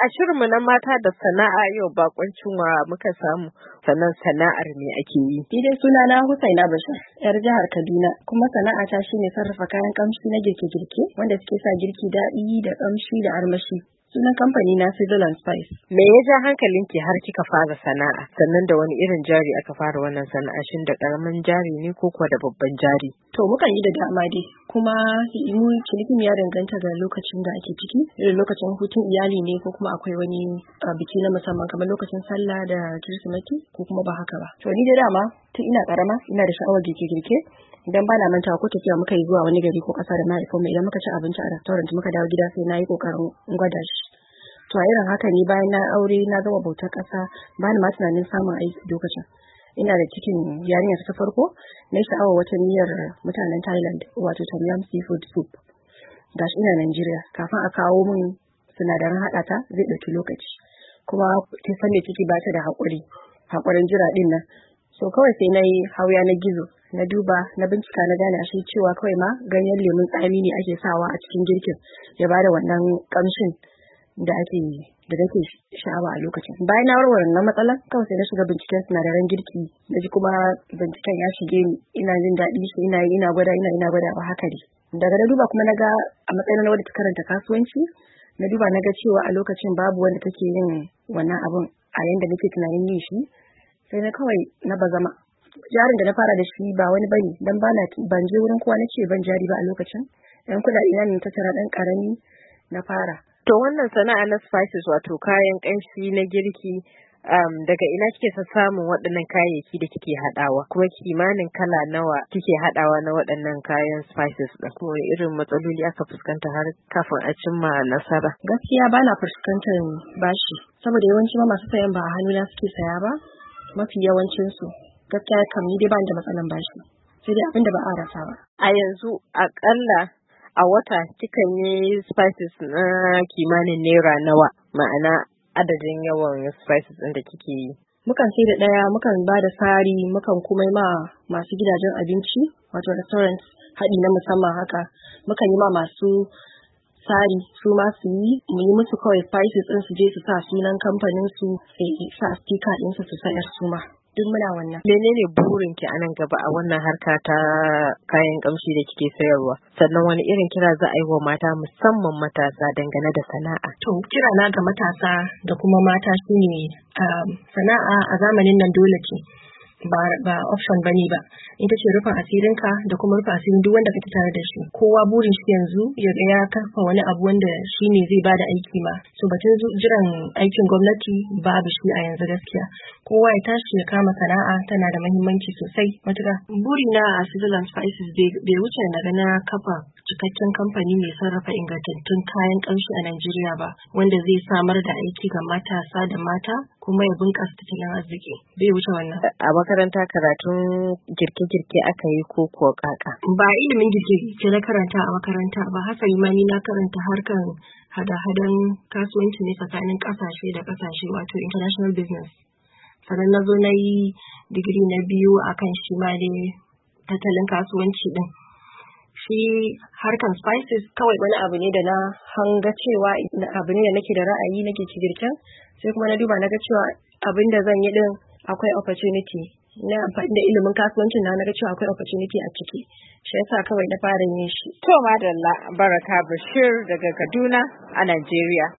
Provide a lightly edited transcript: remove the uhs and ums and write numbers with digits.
a shirinmu na mata da sana'a yau bakoncin wa muka samu, sannan sana'ar me ake yi. Ni dai sunana Husaina Bashir, yar jihar Kaduna, kuma sana'ata shine sarrafa kayan kamshi na girke-girke wanda suke sa girki daɗi da kamshi da armashi. Sunan kamfani na Sizzle and Spice. Me ya ja hankalinki har kika fara sana'a? Sannan da wani irin jari aka fara wannan sana'a, shin da karamin jari ne ko kuwa da babban jari? To mukan yi da dama dai, kuma mu cinikin ya danganta ga lokacin da ake ciki, irin lokacin hutun iyali ne ko kuma akwai wani biki na musamman kamar lokacin sallah da Kirsimeti ko kuma ba haka ba. To ni da dama tun ina karama ina da sha'awar girke-girke. Idan ba na mantawa ko tafiya muka yi zuwa wani gari ko ƙasa da mahaifinmu, idan muka ci abinci a restaurant muka dawo gida sai na yi ƙoƙarin gwada shi. To a irin haka ne bayan na aure na gama bautar ƙasa ba ni ma tunanin samun aiki lokacin. Ina da cikin yarinya ta farko na sha'awar wata miyar mutanen Thailand wato Tom Yum seafood soup. Gashi ina Najeriya kafin a kawo min sinadaran haɗa ta zai ɗauki lokaci. Kuma kin san me ciki ba ta da haƙurin jira ɗin nan. So kawai sai na yi hauya na gizo, na duba, na bincika, na gane ashe cewa kawai ma ganyen lemun tsami ne ake sawa a cikin girkin ya bada wannan kamshin da nake sha'awa a lokacin. Bayan na warware wannan matsalar, kawai sai na shiga binciken sinadaran girki, na ji kuma binciken ya shige ni, ina jin daɗi shi, ina gwada ba haka ne. Daga na duba kuma na ga a matsayin na wadda ta karanta kasuwanci, na duba na ga cewa a lokacin babu wanda take yin wannan abun a yanda nake tunanin yin shi. Sai na kawai na bazama. Jarin da na fara da shi ba wani bane, dan ban je wurin kowa na ce ban jari ba a lokacin. Dan kuɗaɗe na ne tattara dan karami na fara. To wannan sana'a na spices wato kayan ƙanshi na girki, daga ina kike samun waɗannan kayayyaki da kike haɗawa, kuma kimanin kala nawa kike haɗawa na waɗannan kayan spices ɗin, kuma wani irin matsaloli aka fuskanta har kafin a cimma nasara? Gaskiya bana fuskantar bashi, saboda yawanci ma masu sayan ba a hannuna suke saya ba, mafi yawancinsu. Gaskiya kam ni dai ba da matsalan bashi, sai dai abinda ba a rasa ba. A yanzu akalla a wata kikan yi spices na kimanin naira nawa, ma'ana adadin yawan spices ɗin da kike yi? Mukan sai da ɗaya, mukan ba da sari, mukan kuma ma masu gidajen abinci wato restaurants haɗi na musamman haka. Mukan yi ma masu sari su ma su yi, mu yi musu kawai spices ɗin su je su sa sunan kamfanin su, sai sa sticker ɗinsu su sayar su ma. Duk muna wannan. Menene burin ki a nan gaba a wannan harka ta kayan kamshi da kike sayarwa? Sannan wani irin kira za a yi wa mata musamman matasa dangane da sana'a? To kira na ga matasa da kuma mata shine sana'a a zamanin nan dole ce. Ba option bane ba. Ita ce rufin asirinka da kuma rufin asirin duk wanda kake tare da shi. Kowa burin shi yanzu ya ga ya kafa wani abu wanda shi ne zai bada aiki ma. So batun jiran aikin gwamnati babu shi a yanzu gaskiya. Kowa ya tashi ya kama sana'a, tana da muhimmanci sosai matuƙa. Burina a Sizzle and Spices bai wuce na ga na kafa cikakken kamfani mai sarrafa ingantattun kayan ƙamshi a Najeriya ba, wanda zai samar da aiki ga matasa da mata kuma ya bunƙasa tattalin arziki. Bai wuce wannan. A makaranta karatun girke-girke aka yi ko kuwa kaka? Ba ilimin girke-girke na karanta a makaranta ba, hasali ma ni na karanta harkan hada-hadan kasuwanci ne tsakanin ƙasashe da ƙasashe wato international business. Sannan na zo na yi digiri na biyu akan shi ma dai tattalin kasuwanci din. Shi harkan spices kawai wani abu ne da na hanga cewa abu ne da nake da ra'ayi nake ci girken, sai kuma na duba na ga cewa abin da zan yi din akwai opportunity. Na amfani da ilimin kasuwancin na ga cewa akwai opportunity a ciki. Shi yasa kawai na fara yin shi. To madalla, Baraka Bashir daga Kaduna a Najeriya.